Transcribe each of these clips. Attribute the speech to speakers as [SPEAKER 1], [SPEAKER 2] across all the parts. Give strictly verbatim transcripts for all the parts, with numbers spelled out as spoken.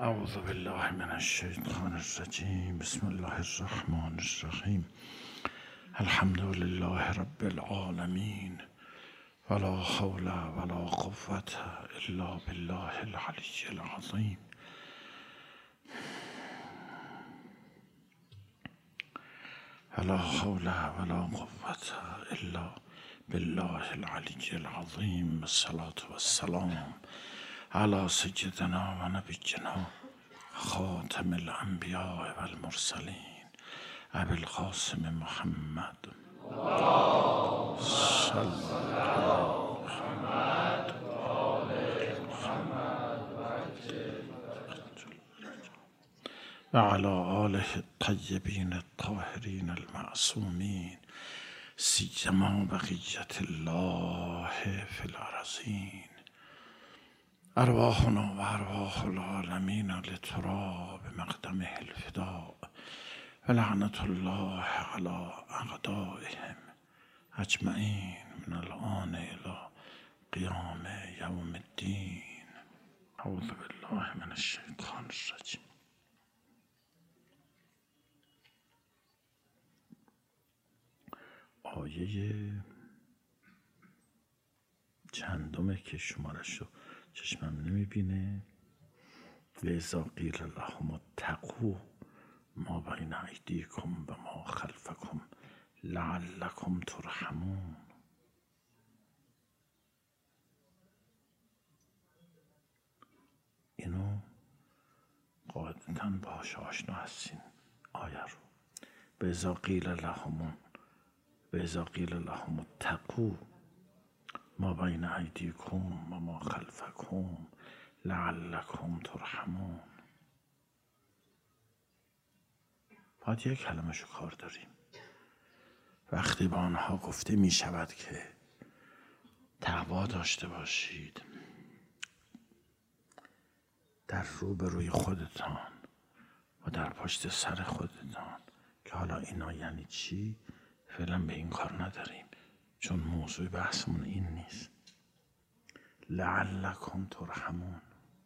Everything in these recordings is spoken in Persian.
[SPEAKER 1] اعوذ بالله من الشیطان الرجیم. بسم الله الرحمن الرحیم. الحمد لله رب العالمین ولا حول ولا قوة الا بالله العلی العظیم. ولا حول ولا قوة الا بالله العلی العظیم. الصلاة والسلام على سيدنا و نبينا خاتم الانبیاء والمرسلین ابی القاسم محمد صلی الله محمد و علی آله الطیبین الطاهرین المعصومین سیما بقیة الله فی الارضین. ارواحنا و ارواح العالمین لترا بمقدمه الفداء و لعنت الله علی اعدائهم اجمعین من الآن الی قیام یوم الدین. اعوذ بالله من الشیطان الرجیم. آیه چندمه که شمارشو چشمم نمیبینه. لذا قیل لهم اتقوا ما بین ایدیکم و ما خلفکم لعلکم ترحمون. اینو قاعدتاً باهاش آشنا هستین آیه رو. لذا قیل لهم لذا قیل لهم اتقوا ما بین ایدیکم و ما خلفکم لعلکم ترحمون. باید یک کلمه شو کار داریم. وقتی با آنها گفته می شود که تقوا داشته باشید در روبروی خودتان و در پشت سر خودتان، که حالا اینا یعنی چی فعلا به این کار نداریم چون موضوع بحثمون این نیست. لعلکم ترحمون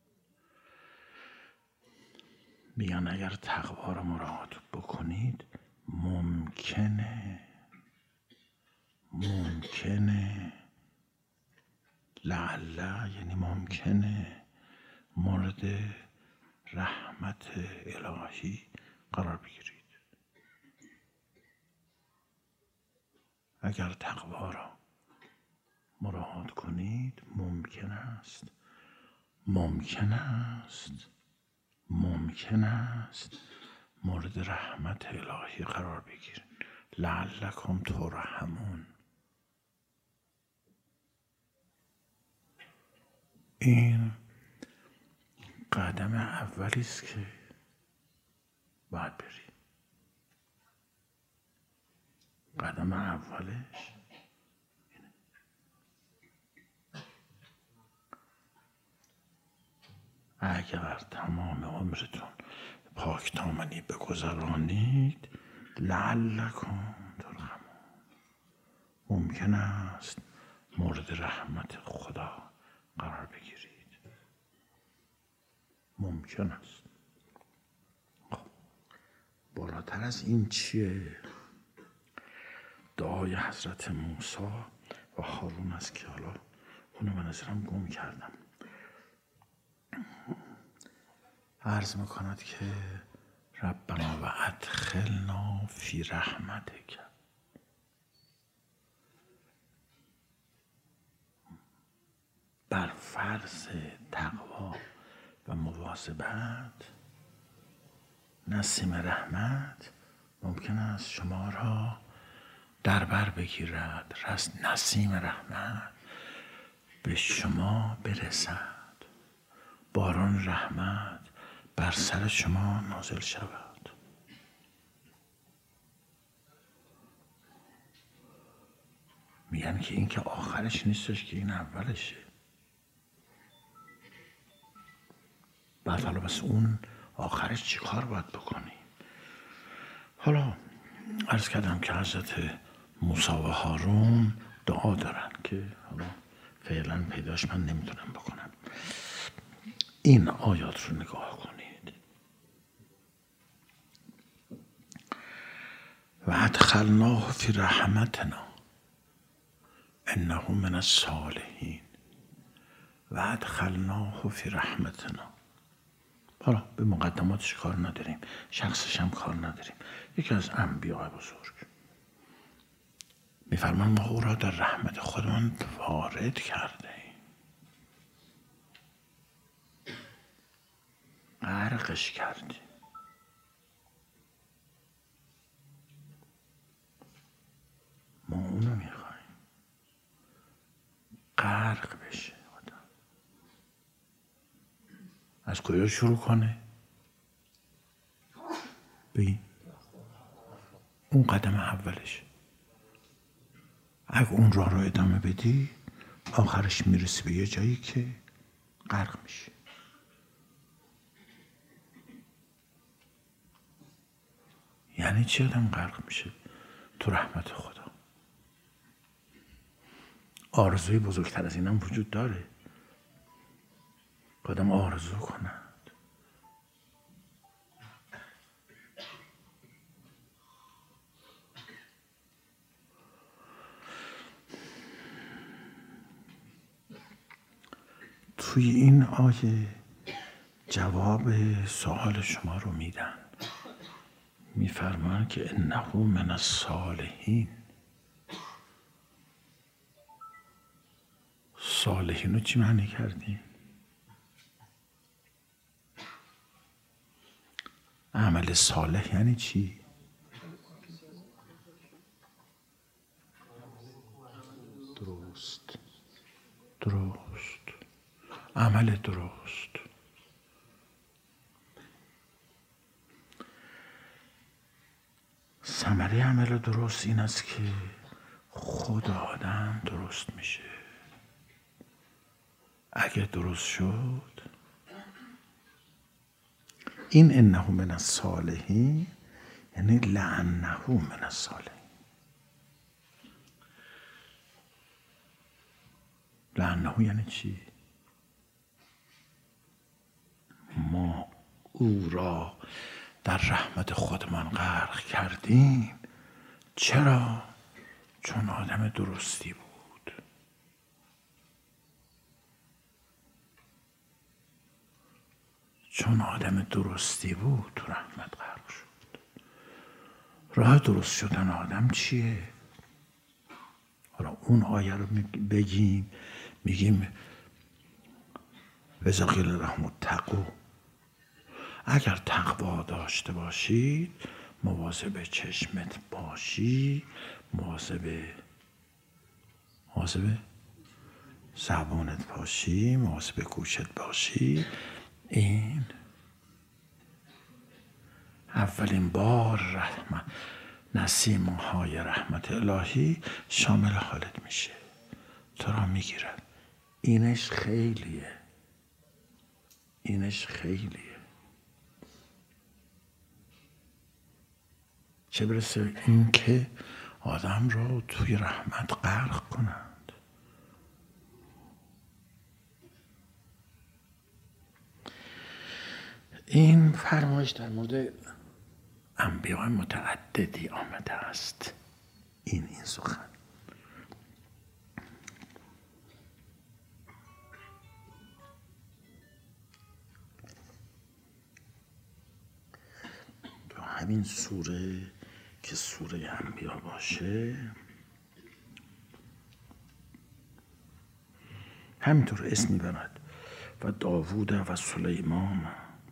[SPEAKER 1] میگن اگر تقوا رو مراعات بکنید ممکنه ممکنه لعل یعنی ممکنه مورد رحمت الهی قرار بگیرید. اگر تقوا را مراعات کنید ممکن است ممکن است ممکن است مورد رحمت الهی قرار بگیرید. لعلکم ترحمون. این قدم اولی است که باید بری. قدم اولش اینه. اگر تمام عمرتون پاک دامنی بگذرانید لعلکم ترحمون ممکن است مورد رحمت خدا قرار بگیرید. ممکن است. بالاتر از این چیه؟ دعای حضرت موسی و هارون است که حالا اونو به نظرم گم کردم. عرض میکند که ربنا و ادخلنا فی رحمتک. بر فرض تقوا و مواظبت نسیم رحمت ممکن است شما را در بر بگیرد. رست نسیم رحمت به شما برسد. باران رحمت بر سر شما نازل شود. میگن که این که آخرش نیستش که این اولشه. بعد حالا بس اون آخرش چی کار باید بکنی؟ حالا عرض کردم که حضرت موسی و هارون دعا دارن که حالا فعلا پیداش من نمیتونم بکنم. این آیات رو نگاه کنید. و ادخلناه فی رحمتنا انه من الصالحین و ادخلناه فی رحمتنا. حالا به مقدماتش کار نداریم، شخصش هم کار نداریم. یکی از انبیاء بزرگ میفرمان ما او را در رحمت خودمان وارد کرده ایم، غرقش کردیم. ما اونو میخوایم غرق بشه. آدم از کجا شروع کنه؟ بگی اون قدم اولش. اگه اون راه رو ادامه بدی آخرش میرسی به یه جایی که غرق میشه. یعنی چی آدم غرق میشه؟ تو رحمت خدا. آرزوی بزرگتر از این هم وجود داره؟ آدم آرزو کند توی این آیه جواب سوال شما رو میدن. میفرمان که انه من الصالحین. صالحین رو چی معنی کردیم؟ عمل صالح یعنی چی؟ درست درست عمل درست. ثمره عمل درست این است که خود آدم درست میشه. اگه درست شد، این انه من الصالحین یعنی لعنه من الصالحین. لعنه یعنی چی؟ ما او را در رحمت خودمان غرق کردیم. چرا؟ چون آدم درستی بود. چون آدم درستی بود تو رحمت غرق شد. راه درست شدن آدم چیه؟ حالا اون آیه رو بگیم، میگیم وَإِذَا قِیلَ لَهُمُ اتَّقُوا، اگر تقوا داشته باشید مواظب چشمت باشی، مواظب مواظب زبانت باشی، مواظب گوشت باشی. این اولین بار رحمت نسیم‌های رحمت الهی شامل حالت میشه، تو را میگیره. اینش خیلیه، اینش خیلیه. چه برسه این که آدم را توی رحمت غرق کنند. این فرمایش در مورد انبیاء متعددی آمده است. این این سخن تو همین سوره که سوره انبیاء باشه همینطور اسم میبرد و داوود و سلیمان.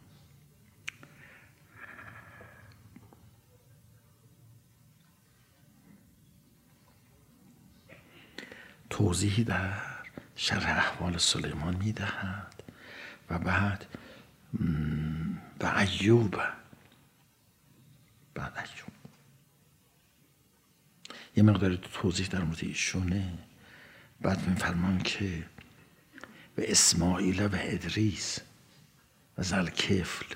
[SPEAKER 1] توضیحی در شرح احوال سلیمان میدهد و بعد و ایوب، بعد ایوب یه مقدار توضیح در مورد ایشونه. بعد میفرمان که و اسماعیل و ادریس و ذوالکفل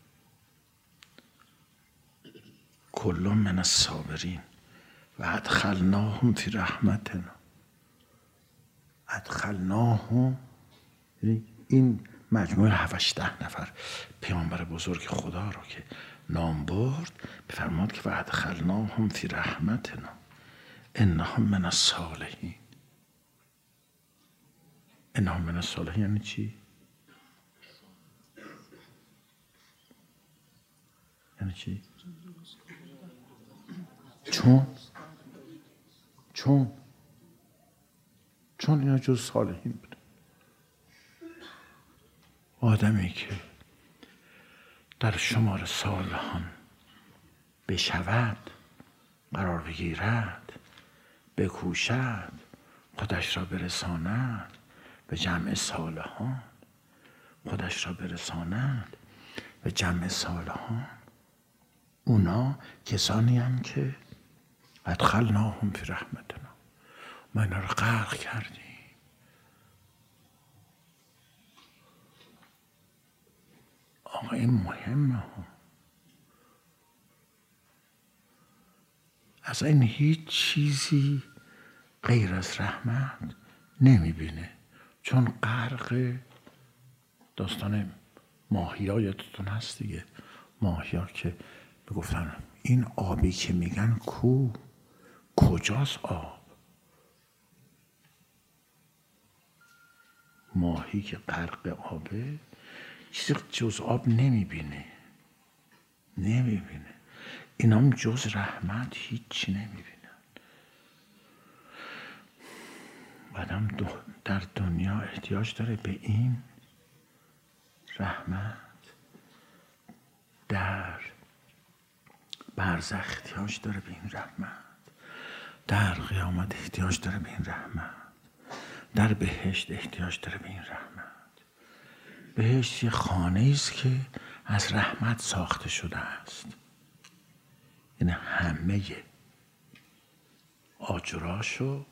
[SPEAKER 1] کل من الصابرین و ادخلناهم فی رحمتنا. ادخلناهم این مجموعه هفت نفر پیامبر بزرگ خدا رو که نام برد بفرماد که وادخلناهم فی رحمتنا انهم من الصالحین. انهم من الصالحین یعنی چی؟ یعنی چی؟ چون چون چون اینا جز صالحین بود. آدمی که در شمار صالحان بشود، قرار بگیرد، بکوشد، خودش را برساند به جمع صالحان، خودش را برساند به جمع صالحان، اونا کسانی هم که ادخلناهم فی رحمتنا، ما اینا رو غرق کردیم. آقا این مهمه ها. اصلا این هیچ چیزی غیر از رحمت نمیبینه، چون غرق داستان ماهیا یادتون هست دیگه. ماهیا که بگفتن این آبی که میگن کو، کجاست آب؟ ماهی که غرق آبه چیزی جز آب نمیبینه نمیبینه اینا هم جز رحمت هیچی نمیبینن. آدم در دنیا احتیاج داره به این رحمت، در برزخ احتیاج داره به این رحمت، در قیامت احتیاج داره به این رحمت، در بهشت احتیاج داره به این رحمت. بهشت یه خانه است که از رحمت ساخته شده است. یعنی همه آجراشو،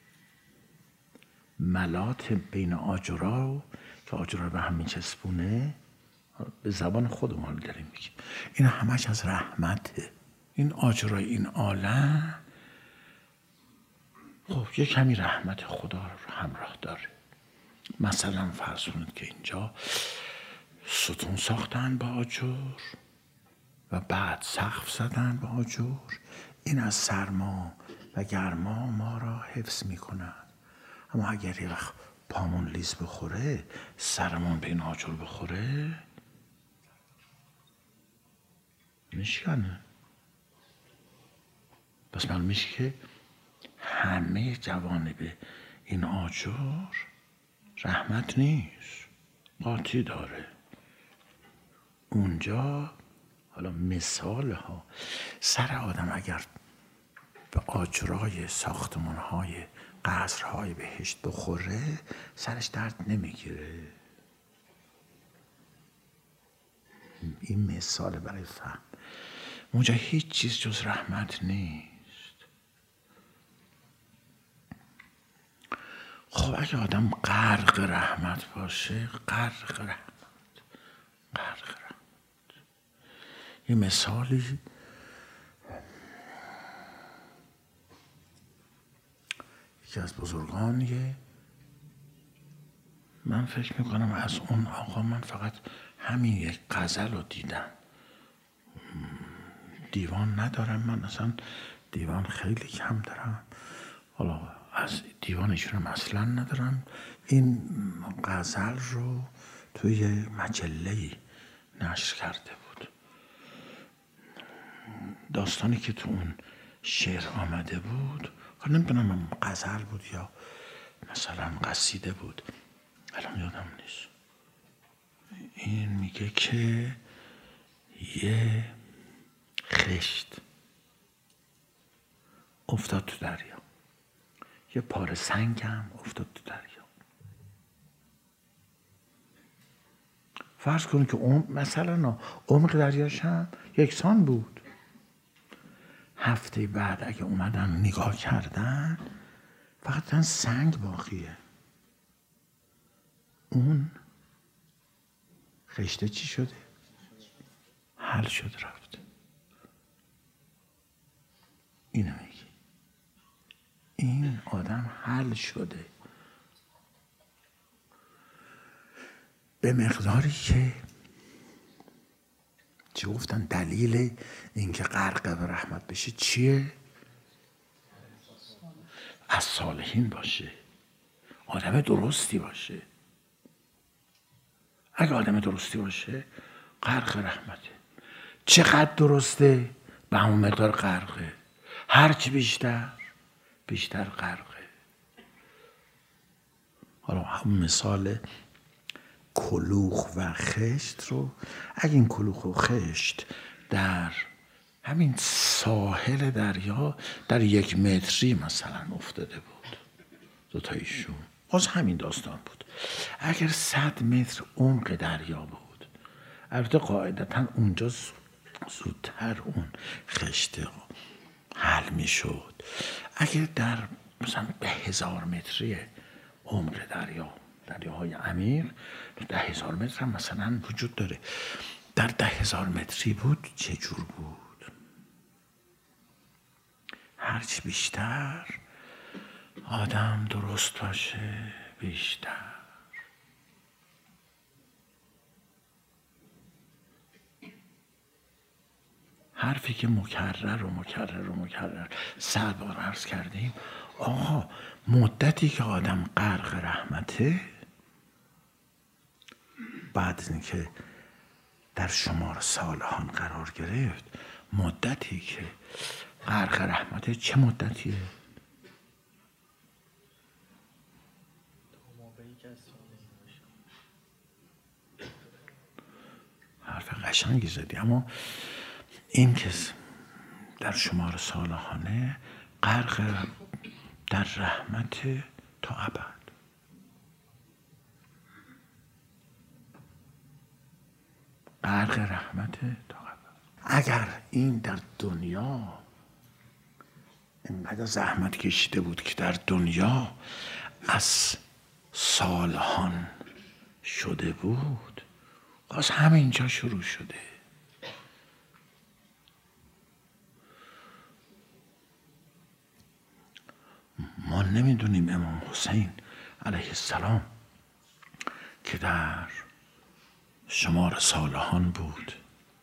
[SPEAKER 1] ملات بین آجرا که آجرا رو به هم میچسبونه، به زبان خودمون داریم میگیم، این همش از رحمته. این آجرای این عالم خب یه کمی رحمت خدا رو همراه داره. مثلا فرض کنید که اینجا ستون ساختن با آجر و بعد سقف زدن با آجر، این از سرما و گرما ما را حفظ میکنن. اما اگر یه وقت پامون لیز بخوره، سرمون به این آجر بخوره، میشکنه. پس معلوم میشه که همه جوانب این آجر رحمت نیست، قاطی داره. اونجا حالا مثال ها، سر آدم اگر به آجرای ساختمان های قصرهای بهشت بخوره، سرش درد نمیگیره. این مثال برای فهم. اونجا هیچ چیز جز رحمت نیست. خب اگه آدم غرق رحمت باشه، غرق رحمت، غرق رحمت. یه مثالی یکی از بزرگانیه، من فکر میکنم از اون آقا من فقط همین یک غزل رو دیدم، دیوان ندارم. من اصلا دیوان خیلی کم دارم، حالا از دیوانشون هم اصلا ندارم. این غزل رو توی مجله‌ای نشر کرده بود. داستانی که تو اون شعر آمده بود، نمیدونم غزل بود یا مثلا قصیده بود، الان یادم نیست. این میگه که یه خشت افتاد تو دریا، یه پاره سنگ هم افتاد تو دریا. فرض کنید که اون مثلا عمق دریاش هم یکسان بود. هفته بعد اگه اومدن نگاه کردن، فقط ten سنگ باقیه. اون خشته چی شده؟ حل شد، رفت. اینو میگه، این آدم حل شده. به مقداری که چی گفتن دلیل اینکه غرق به رحمت بشه چیه؟ از صالحین باشه، آدم درستی باشه. اگه آدم درستی باشه غرق رحمته. چقدر درسته؟ به همون مقدار غرقه. هرچی بیشتر بیشتر غرقه. حالا همون مثال کلوخ و خشت رو، اگه این کلوخ و خشت در همین ساحل دریا در یک متری مثلا افتاده بود دوتایشون، باز همین داستان بود. اگر صد متر عمق دریا بود، البته قاعدتا اونجا زودتر اون خشت حل می شد. اگر در مثلا به هزار متری عمق دریا، دریاهای عمیق ده هزار متر هم مثلا وجود داره، در ده هزار متری بود چه جور بود؟ هرچی بیشتر آدم درست باشه بیشتر. حرفی که مکرر و مکرر و مکرر صد بار عرض کردیم، آقا مدتی که آدم غرق رحمته، بعد از اینکه در شمار صالحان قرار گرفت، مدتی که غرق رحمته چه مدتیه؟ حرف قشنگی زدی، اما این که در شمار صالحانه غرق در رحمت تا ابد. غرق رحمت تا ابد. اگر این در دنیا اینقدر زحمت کشیده بود که در دنیا از صالحان شده بود، باز همینجا شروع شده. ما نمیدونیم امام حسین علیه السلام که در شمار صالحان بود،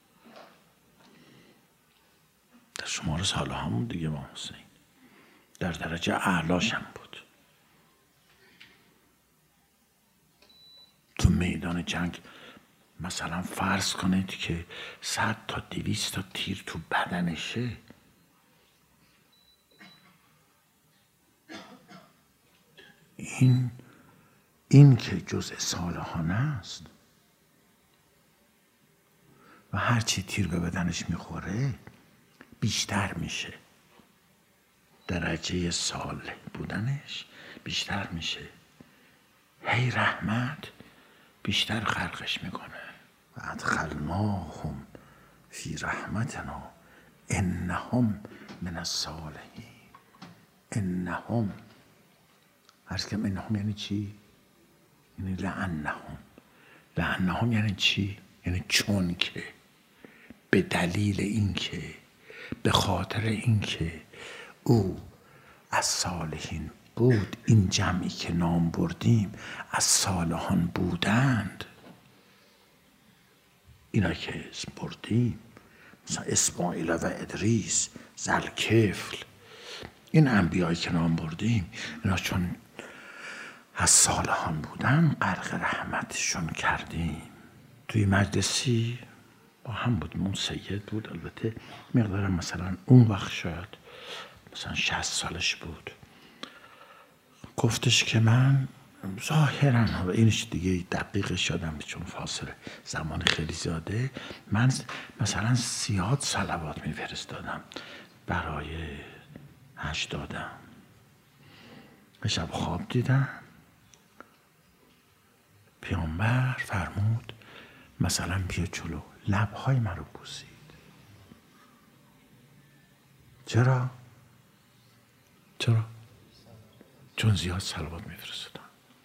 [SPEAKER 1] در شمار صالحان بود دیگه. امام حسین در درجه اعلاش هم بود. تو میدان جنگ مثلا فرض کنید که صد تا دویست تا تیر تو بدنشه، این این که جزء صالحان است و هرچی تیر به بدنش میخوره بیشتر میشه، درجه صالح بودنش بیشتر میشه، هی رحمت بیشتر غرقش میکنه. و ادخلناهم فی رحمتنا انهم من الصالحین. انهم عرض کنم انهم یعنی چی؟ یعنی لعنهم. لعنهم یعنی چی؟ یعنی چون که، به دلیل اینکه، به خاطر اینکه او از صالحین بود، این جمعی که نام بردیم از صالحان بودند، اینا که اسم بردیم مثلا اسماعیل و ادریس، ذوالکفل، این انبیایی که نام بردیم، اینا چون از صالحان بودن غرق رحمتشون کردیم. توی مجلسی با هم بودیم، اون سید بود، البته مقدارم مثلا اون وقت شاید مثلا شصت سالش بود، گفتش که من ظاهرا، اینش دیگه دقیقش یادم نیست چون فاصله زمان خیلی زیاده، من مثلا زیاد صلوات میفرستادم برای هشتادم. شب خواب دیدم پیامبر فرمود مثلا بیا جلو، لبهای من رو بوسید. چرا؟ چرا؟ چون زیاد صلوات میفرستادم.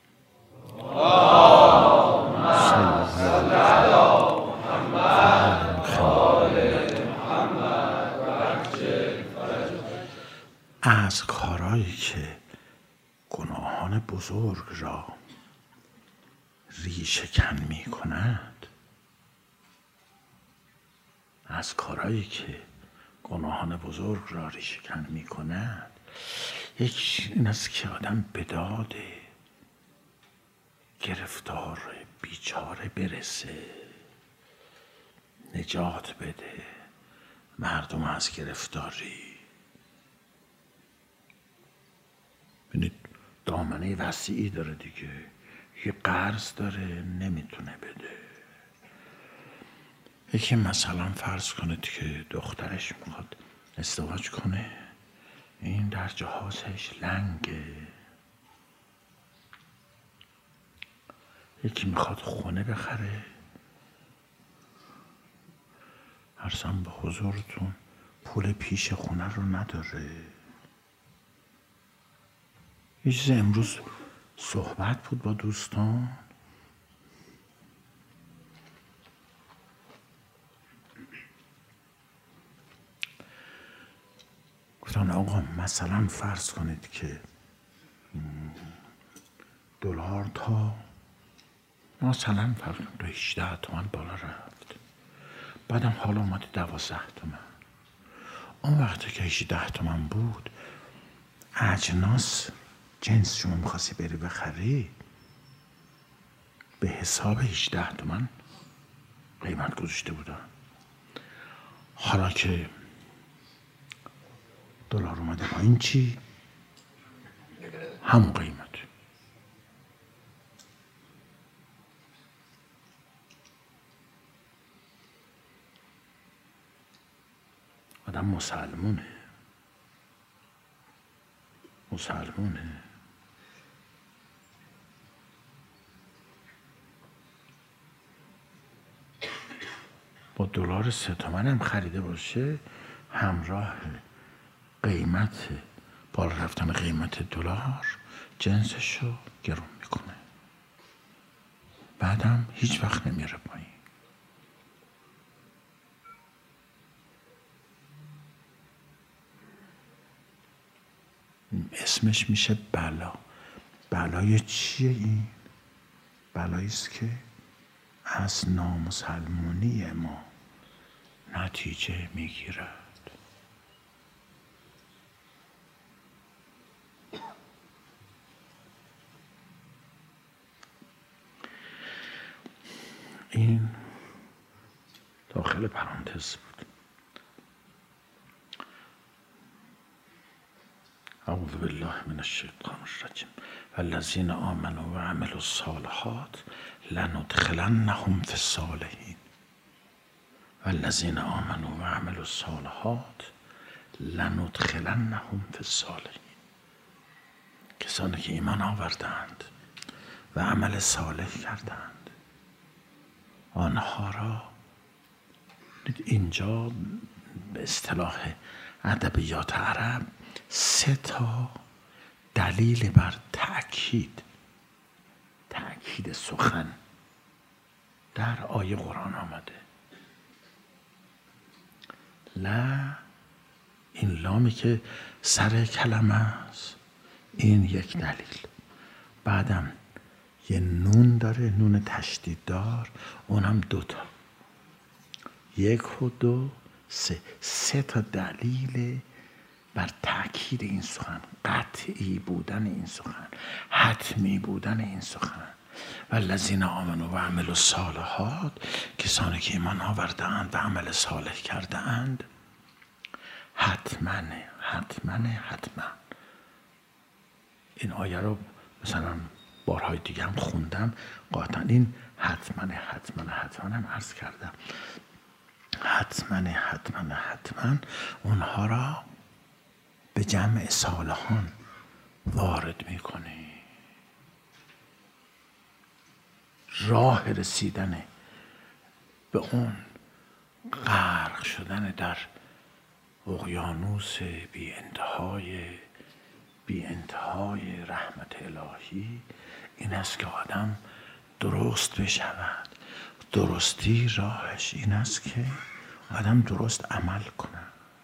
[SPEAKER 1] از کارهایی که گناهان بزرگ را ریشه کن می کند، از کارهایی که گناهان بزرگ را ریشه کن می کند، یک این است که آدم به داد گرفتار بیچاره برسه، نجات بده مردم از گرفتاری. ببینید دامنه وسیعی داره دیگه، یه قرض داره نمیتونه بده. یکی مثلا فرض کنید که دخترش میخواد ازدواج کنه، این در جهازش لنگه. یکی میخواد خونه بخره، عرضم به حضورتون پول پیش خونه رو نداره. یه چیز امروز صحبت بود با دوستان، گفتن آقا مثلا فرض کنید که دلار تا مثلا فرض کنید تا هجده تومن بالا رفت، بعدم حالا اومده دوازده تومن. اون وقتی که هجده تومن بود، اجناس جنس شما میخواستی بری بخری، به حساب هجده تومن قیمت گذاشته بودن. حالا که دلار اومده پایین چی؟ همون قیمت. آدم مسلمونه مسلمونه با دلار سه تومن هم خریده باشه، همراه قیمت بالا رفتن قیمت دلار جنسش رو گرون میکنه، بعدم هیچ وقت نمیره پایین. اسمش میشه بلا. بلای چیه این؟ بلاییست که از نامسلمانی ما نتیجه میگیرد. این داخل پرانتز بود. اعوذ بالله من الشیطان الرجیم والذین آمنوا و عملوا الصالحات لندخلنهم فی الصالحین والذین آمنوا و عملوا الصالحات لندخلنهم فی الصالحین. کسانی که ایمان آوردند و عمل صالح کردند، آنها را اینجا به اصطلاح ادبیات عرب سه تا دلیل بر تأکید تأکید سخن در آیه قرآن آمده. لا، این لامی که سر کلمه است، این یک دلیل. بعدم یه نون داره، نون تشدید دار، اونم دوتا، یک و دو سه سه تا دلیل بر تأکید این سخن، قطعی بودن این سخن، حتمی بودن این سخن. والذین آمنوا و عملوا الصالحات، کسانی که ایمان آورده‌اند و عمل صالح کرده‌اند، حتما حتما حتما. این آیه رو مثلا بارهای دیگه هم خوندم، قاطعا این حتما حتما حتما هم عرض کردم، حتما حتما حتما اونها را به جمع صالحان وارد میکنه. راه رسیدن به اون غرق شدن در اقیانوس بی انتهای بی انتهای رحمت الهی این است که آدم درست بشود. درستی راهش این است که آدم درست عمل کنه.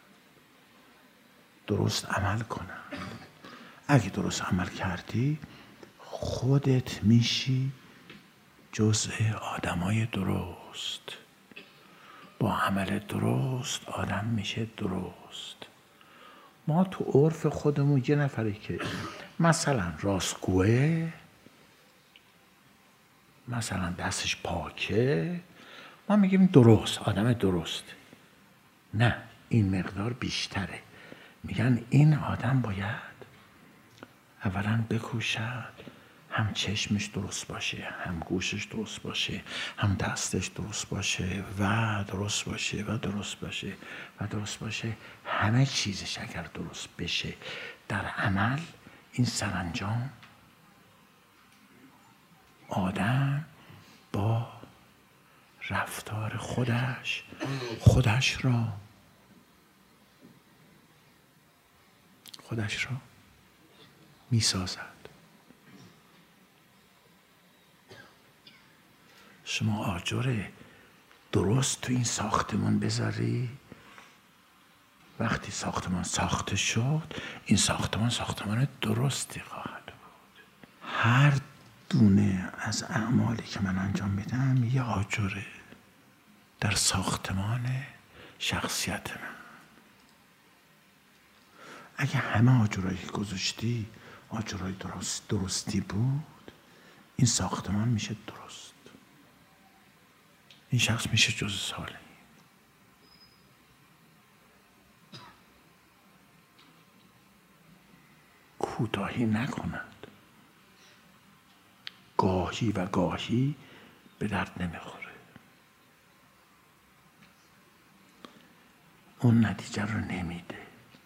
[SPEAKER 1] درست عمل کنه. اگه درست عمل کردی، خودت میشی جزء آدمای درست. با عمل درست آدم میشه درست. ما تو عرف خودمون یه نفری که مثلا راستگوه، مثلا دستش پاکه، ما میگیم درست، آدم درست. نه، این مقدار بیشتره. میگن این آدم باید اولا بکوشد هم چشمش درست باشه، هم گوشش درست باشه، هم دستش درست باشه و درست باشه و درست باشه و درست باشه. همه چیزش اگر درست بشه در عمل، این سرانجام آدم با رفتار خودش خودش را خودش را میسازد. شما آجر درست تو این ساختمان بذاری، وقتی ساختمان ساخته شد، این ساختمان ساختمان درستی خواهد بود. هر دونه از اعمالی که من انجام میدم یه آجره در ساختمان شخصیت من. اگه همه آجرهایی که گذاشتی آجرهای درست درستی بود، این ساختمان میشه درست، این شخص میشه جز صالح. کوتاهی نکند. گاهی و گاهی به درد نمیخوره. اون نتیجه رو نمیده.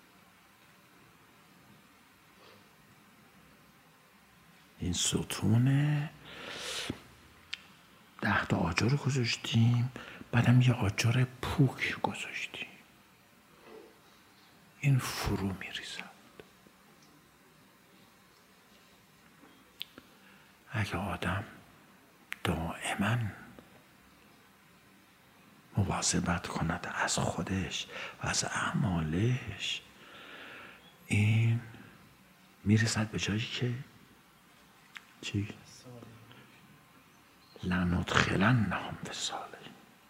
[SPEAKER 1] این ستونه ده تا آجر گذاشتیم، بعدم یه آجر پوک گذاشتیم، این فرو میریزد. اگه آدم دائما مواظبت کند از خودش و از اعمالش، این میرسد به جایی که چی؟ لندخلنهم فی الصالحین،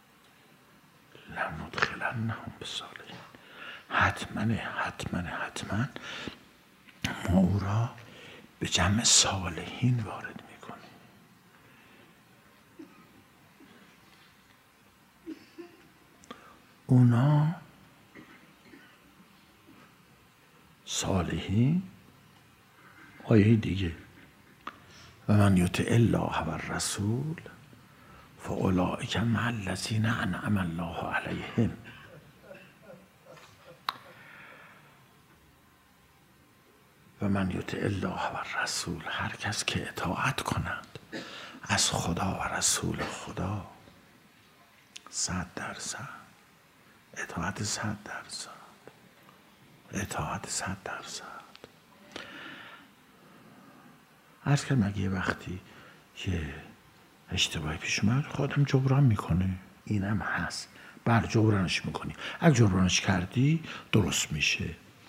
[SPEAKER 1] لندخلنهم فی الصالحین. حتما حتما حتما ما او را به جمع صالحین وارد میکنیم. اونا صالحین. آیه دیگه، و من یطع الله و الرسول فاولئک مع الذین انعم الله علیهم. و من یطع الله و الرسول، هر کس که اطاعت کند از خدا و رسول خدا، صد درصد اطاعت، صد درصد اطاعت، صد درصد. عرض کردم اگه یه وقتی یه اشتباهی پیش اومد، خودم جبران میکنه، اینم هست. بله جبرانش میکنی. اگه جبرانش کردی درست میشه.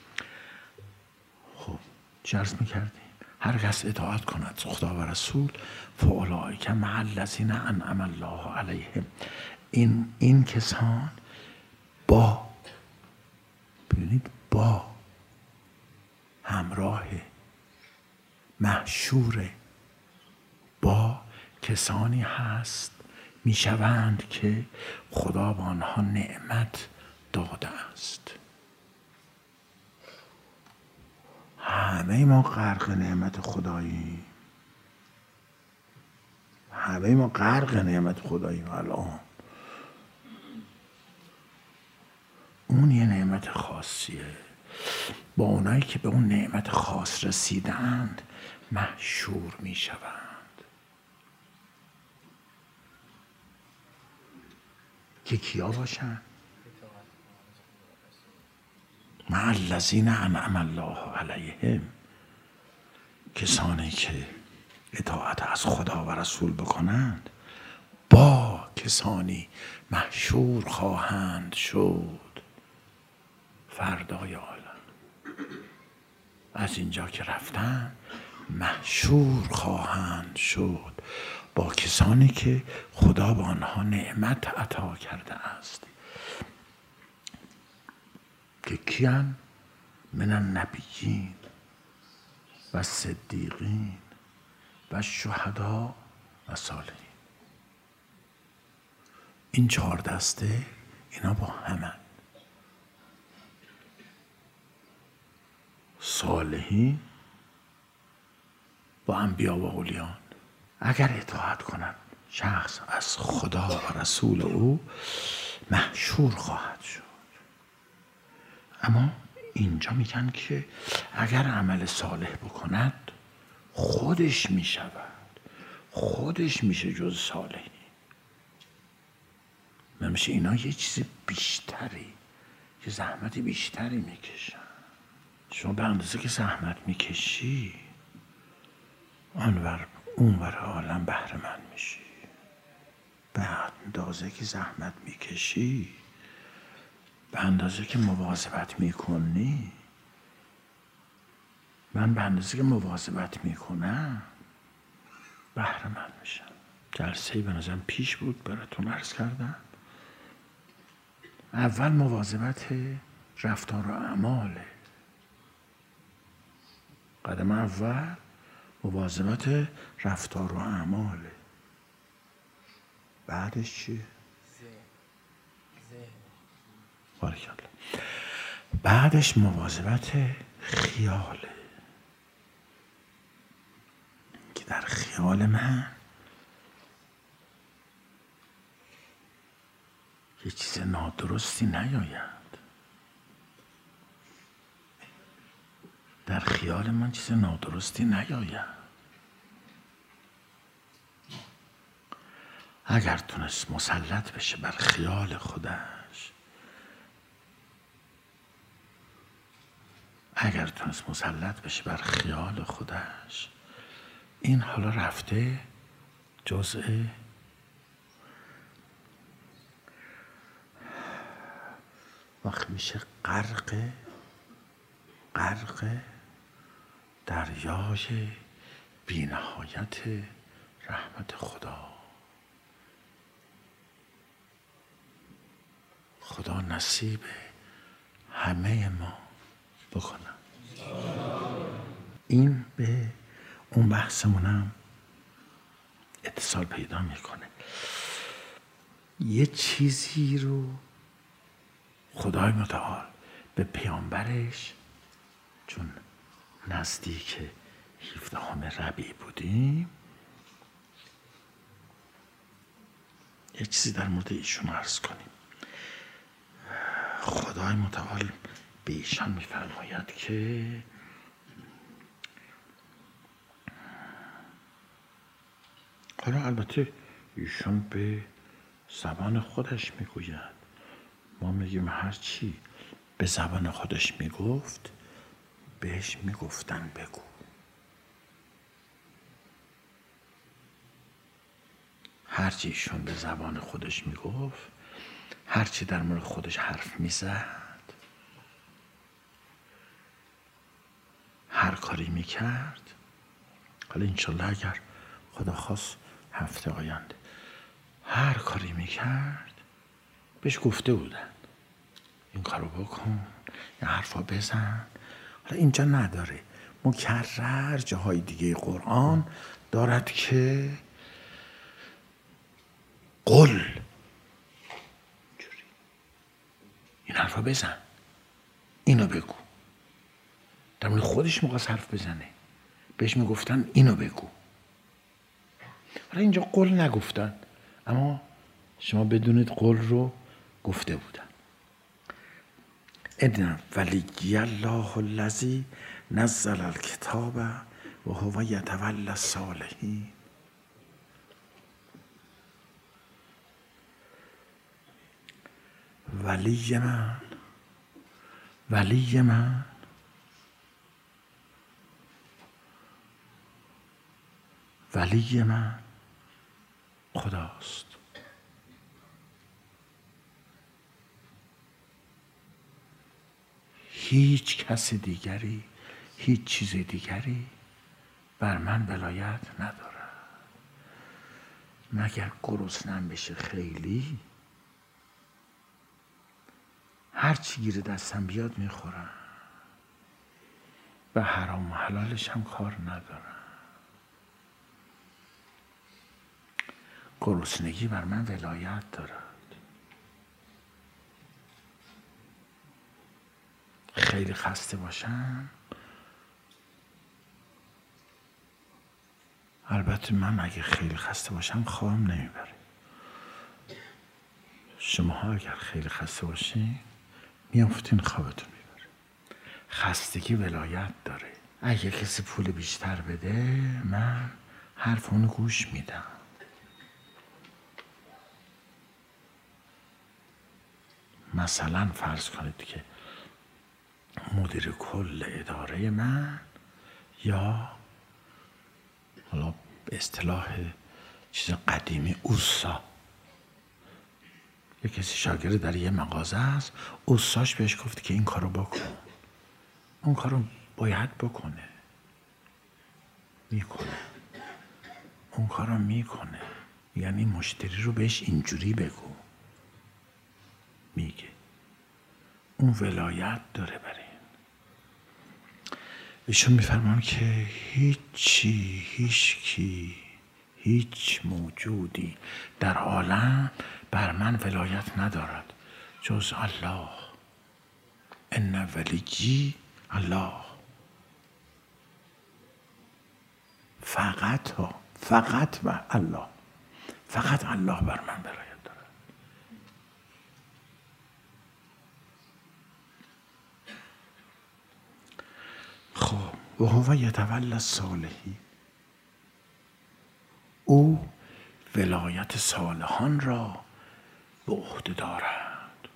[SPEAKER 1] خب چه عرض میکردیم؟ هر کس اطاعت کند خدا و رسول فاولئک مع الذین انعم الله علیهم. این این کسان با، ببینید، با همراه محشور با کسانی هست میشوند که خدا به آنها نعمت داده است. همه ما غرق نعمت خداییم، همه ما غرق نعمت خداییم. الان اون یه نعمت خاصیه. با اونایی که به اون نعمت خاص رسیدند محشور می شوند. که کیا باشن؟ مع الذین انعم الله علیهم، کسانی که اطاعت از خدا و رسول بکنند با کسانی محشور خواهند شد فردای عالم. از اینجا که رفتن محشور خواهند شد با کسانی که خدا به آنها نعمت عطا کرده است که کیان؟ من النبیین و صدیقین و شهدا و صالحین. این چهار دسته اینا با همن. صالحین با انبیا و اولیان. اگر اطاعت کنند شخص از خدا و رسول او محشور خواهد شد. اما اینجا میگن که اگر عمل صالح بکند خودش میشود، خودش میشه جز صالحین. نمیشه اینا یه چیز بیشتری، یه زحمت بیشتری میکشن. شما به اندازه که زحمت میکشی آنور اونور عالم بهره مند میشی. به اندازه که زحمت میکشی، به اندازه که مواظبت میکنی، من به اندازه که مواظبت میکنم بهره مند میشم. جلسه‌ای به نظرم پیش بود براتون عرض کردم. اول مواظبت رفتار و اعماله. قدم اول مواظبت رفتار و اعماله. بعدش چی؟ باریکالله. بعدش مواظبت خیاله که در خیال من یه چیز نادرستی نیاید. در خیال من چیز نادرستی نیاید. اگر تونست مسلط بشه بر خیال خودش، اگر تونست مسلط بشه بر خیال خودش، این حالا رفته جزء وقت میشه غرق غرق دریای بی‌نهایت رحمت خدا. خدا نصیب همه ما بکنم. این به اون بحثمونم اتصال پیدا میکنه. یه چیزی رو خدای متعال به پیامبرش، چون نزدیک هفدهم ربیع بودیم، یه چیزی در مورد ایشون عرض کنیم. خدای متعال به ایشان میفرماید که حالا البته ایشون به زبان خودش میگوید، ما میگیم هر چی به زبان خودش میگفت بهش میگفتن بگو. هر چی ایشون به زبان خودش میگفت، هر چی در مورد خودش حرف میزد، هر کاری میکرد، حالا انشالله اگر خدا خواست هفته آینده هر کاری میکرد بهش گفته بودن این کارو بکن، این حرفا بزن. حالا اینجا نداره، مکرر جاهای دیگه قرآن دارد که قل این حرفا بزن، اینو بگو. در مورد خودش می‌خواست حرف بزنه، بهش میگفتن اینو بگو. حالا اینجا قل نگفتن، اما شما بدونید قل رو گفته بودن. ان ولی الله الذی نزل الکتاب و هو یتولی الصالحین. ولی من ولی من ولی من خداست. هیچ کس دیگری، هیچ چیز دیگری بر من ولایت ندارد. مگر گرسنه‌ام بشه خیلی هر چی گیر دستم بیاد میخورم، به حرام و حلالش هم کار ندارم. گرسنگی بر من ولایت دارد. خیلی خسته باشم، البته من اگه خیلی خسته باشم خوابم نمیبره. شماها اگر خیلی خسته باشین میافتین خوابتون میبره. خستگی ولایت داره. اگه کسی پول بیشتر بده من حرف اونو گوش میدم. مثلا فرض کنید که مدیر کل اداره من یا حالا به اصطلاح چیز قدیمی اوسا، یه کسی شاگرد در یه مغازه است، اوساش بهش گفت که این کارو بکن، اون کارو باید بکنه، میکنه، اون کارو میکنه. یعنی مشتری رو بهش اینجوری بگو، میگه. اون ولایت داره بر این. ایشون میفرمان که هیچی، هیچ کی، هیچ موجودی در عالم بر من ولایت ندارد جز الله. ان ولیی الله. فقط ها فقط و الله، فقط الله بر من ولایت دارد. خب و هو یتولی الصالحین، او ولایت صالحان را به عهده دارد.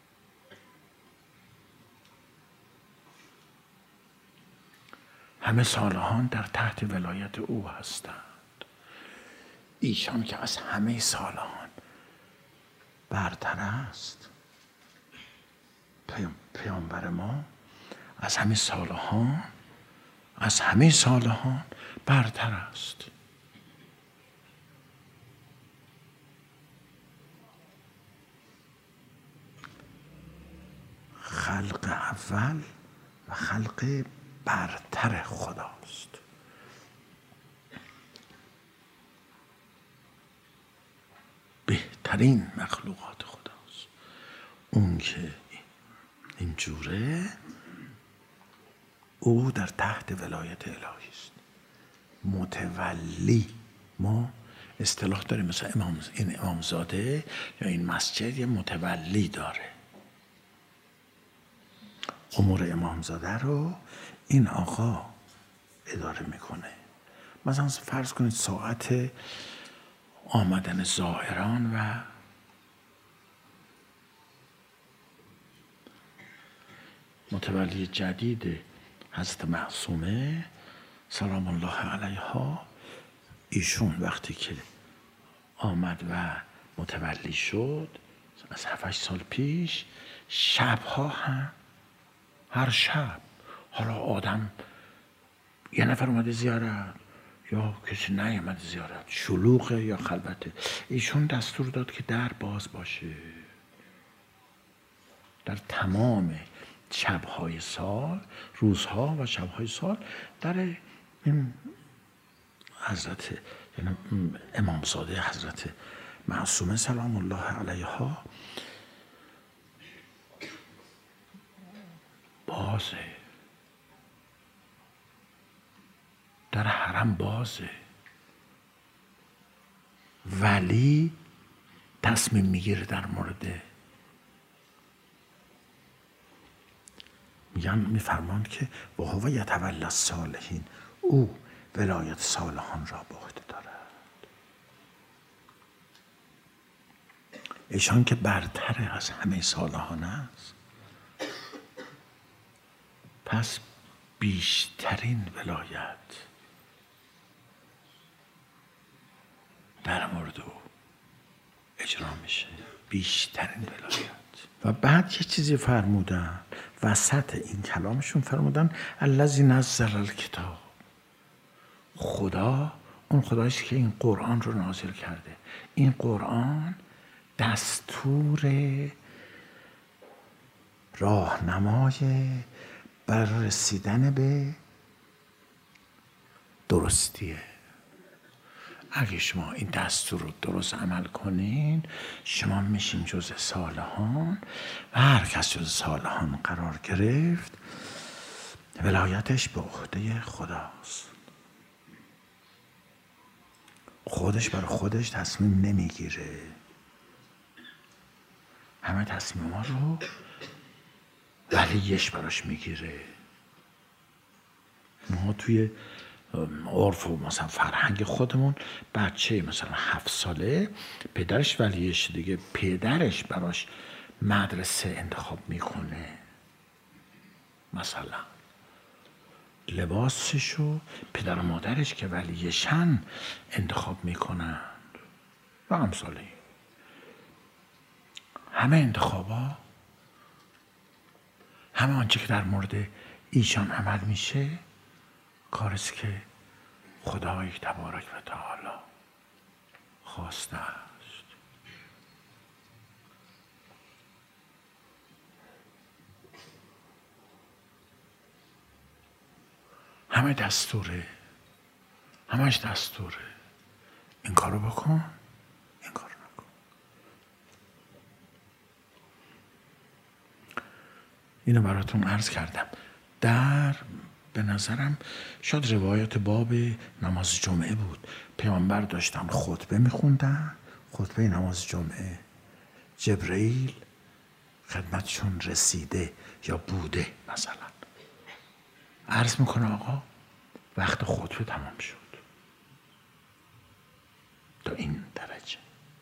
[SPEAKER 1] همه صالحان در تحت ولایت او هستند. ایشان که از همه صالحان برتر است، پیامبر ما از همه صالحان از همه صالحان برتر است. خلق اول و خلق برتر خداست. بهترین مخلوقات خداست. اون که اینجوره او در تحت ولایت الهی است. متولی، ما اصطلاح داریم مثلا امام این امامزاده یا این مسجد یه متولی داره. امور امامزاده رو این آقا اداره میکنه. مثلا فرض کنید ساعت آمدن زائران و متولی جدید حضرت معصومه سلام الله علیها، ایشون وقتی که آمد و متولی شد از هفت سال پیش، شبها هم هر شب حالا آدم یه نفر اومده زیارت یا کسی نیامده زیارت، شلوغه یا خلوته، ایشون دستور داد که در باز باشه در تمام شبهای سال، روزها و شبهای سال. در این حضرت یعنی امامزاده حضرت معصومه سلام الله علیها بازه، در حرم بازه، ولی تصمیم میگیره در مورد، میگن میفرماند که و هو یتولی الصالحین، او ولایت صالحان را به عهده دارد. ایشان که برتر از همه صالحان است، پس بیشترین ولایت در مورد او اجرا میشه، بیشترین ولایت. و بعد یه چیزی فرمودن وسط این کلامشون، فرمودن الذی نزل الکتاب، خدا اون خداییست که این قرآن رو نازل کرده. این قرآن دستور راهنمای برای رسیدن به درستیه. اگه شما این دستور رو درست عمل کنین، شما میشین جز صالحان و هر کس جز صالحان قرار گرفت ولایتش به عهده خداست. خودش برای خودش تصمیم نمیگیره، همه تصمیم ها رو ولیش براش میگیره. ما توی عرف و مثلا فرهنگ خودمون بچه مثلا هفت ساله پدرش ولیش دیگه، پدرش براش مدرسه انتخاب میکنه، مثلا لباسشو پدر و مادرش که ولیشن انتخاب میکنن و امثال این. همه انتخابا، همه آنچه که در مورد ایشان عمل میشه کاریست که خدای تبارک و تعالی خواسته است. همه دستوره، همش دستوره. این کارو بکن، این کارو نکن. اینو براتون عرض کردم. در به نظرم شاید روایت باب نماز جمعه بود، پیامبر داشتن خطبه میخوندن، خطبه نماز جمعه، جبرئیل خدمتشون رسیده یا بوده، مثلا عرض میکنه آقا وقت خطبه تمام شد. تا این درجه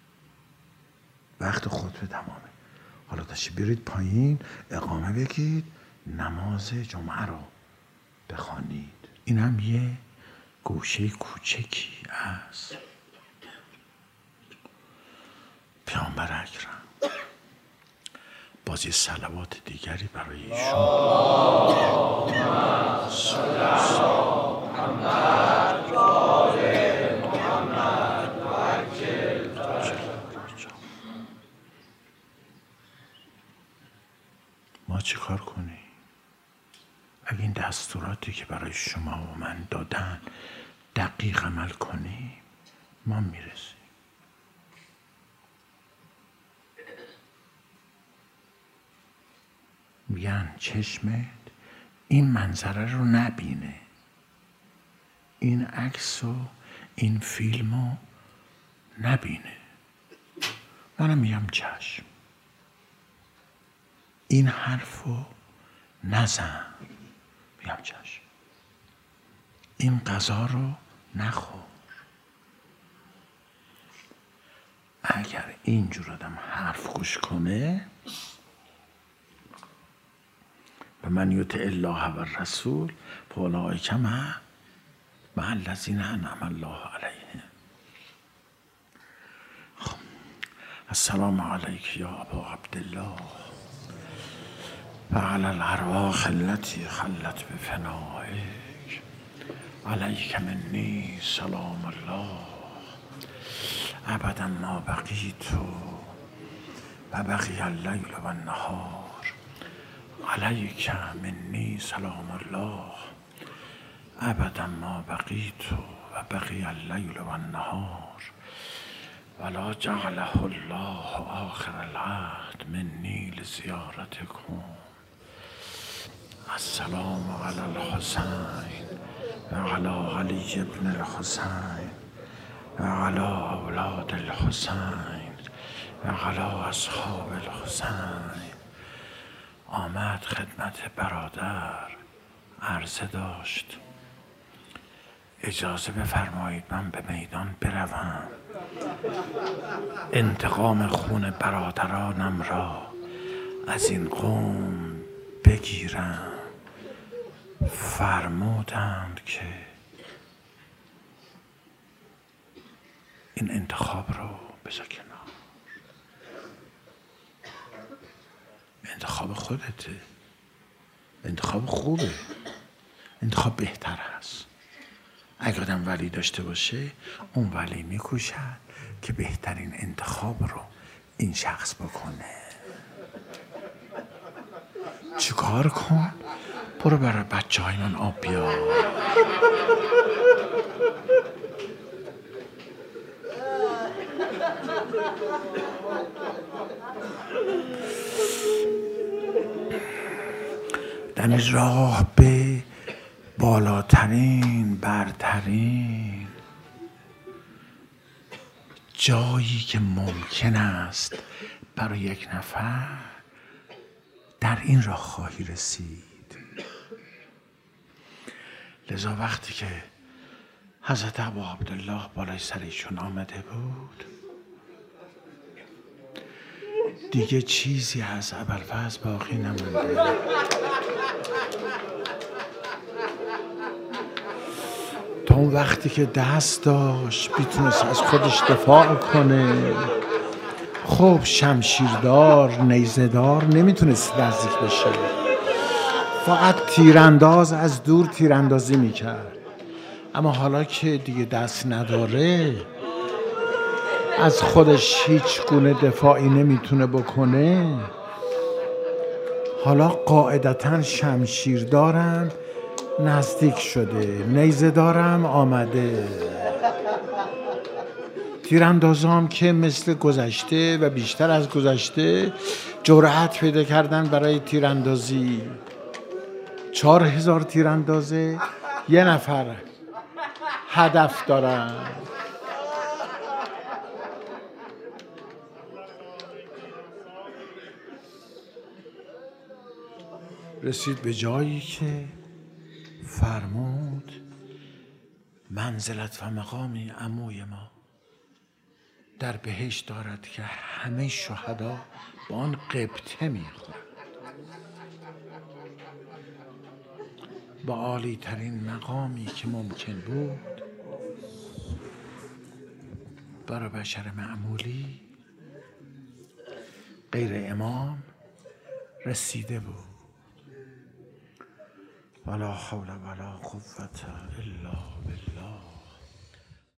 [SPEAKER 1] وقت خطبه تمامه، حالا تشریف برید پایین اقامه بگید، نماز جمعه رو بخوانید. این هم یه گوشه کوچکی است. پیامبر اکرم باز یه صلوات دیگری برای ایشون. ما چی کار کنیم؟ اگه این دستوراتی که برای شما و من دادن دقیق عمل کنیم، ما میرسیم. میگن چشمت این منظره رو نبینه، این عکس و این فیلم رو نبینه. منم میگم چشم، این حرف رو نزن، میگم چشم، این غذا رو نخور. اگر اینجور آدم حرف گوش کنه، و من یطع الله و الرسول فاولئک مع الذین انعم الله علیهم. السلام علیک یا ابا عبدالله و علی الارواح التي خلت بفنائک، علیک منی سلام الله ابدا ما بقیت و بقی اللیل و النهار، علیک منی سلام الله ابدا ما بقیت و بقی اللیل و النهار، ولا جعله الله آخر العهد منی لزیارتکم. السلام علی الحسین و علی علی ابن الحسین و علی اولاد الحسین و علی اصحاب الحسین. آمد خدمت برادر، عرضه داشت اجازه بفرمایید من به میدان بروم، انتقام خون برادرانم را از این قوم بگیرم. فرمودند که این انتخاب رو بذار کنار، انتخاب خودته، انتخاب خوبه، انتخاب بهتر هست. اگه آدم ولی داشته باشه اون ولی میکوشد که بهترین انتخاب رو این شخص بکنه. چیکار کن؟ برو برای بچه های من آب بیار. در راه به بالاترین برترین جایی که ممکن است برای یک نفر در این راه خواهی رسید. لذا وقتی که حضرت ابا عبدالله بالای سرشون آمده بود دیگه چیزی از ابوالفضل باقی نمونده. تا اون وقتی که دست داشت میتونست از خودش دفاع کنه. خب شمشیردار نیزه‌دار نمیتونست نزدیک بشه، فقط تیرانداز از دور تیراندازی میکرد. اما حالا که دیگه دست نداره، از خودش هیچ گونه دفاعی نمیتونه بکنه، حالا قاعدتاً شمشیردارم نزدیک شده، نیزه‌دارم آمده، تیراندازام که مثل گذشته و بیشتر از گذشته جرأت پیدا کردن برای تیراندازی. چهار هزار تیراندازه یه نفر هدف دارن. رسید به جایی که فرمود منزلت و مقامی عموی ما در بهشت دارد که همه شهدا با آن قبطه میخورند. با عالی ترین مقامی که ممکن بود برای بشر معمولی غیر امام رسیده بود. ولا حول ولا قوة الا بالله.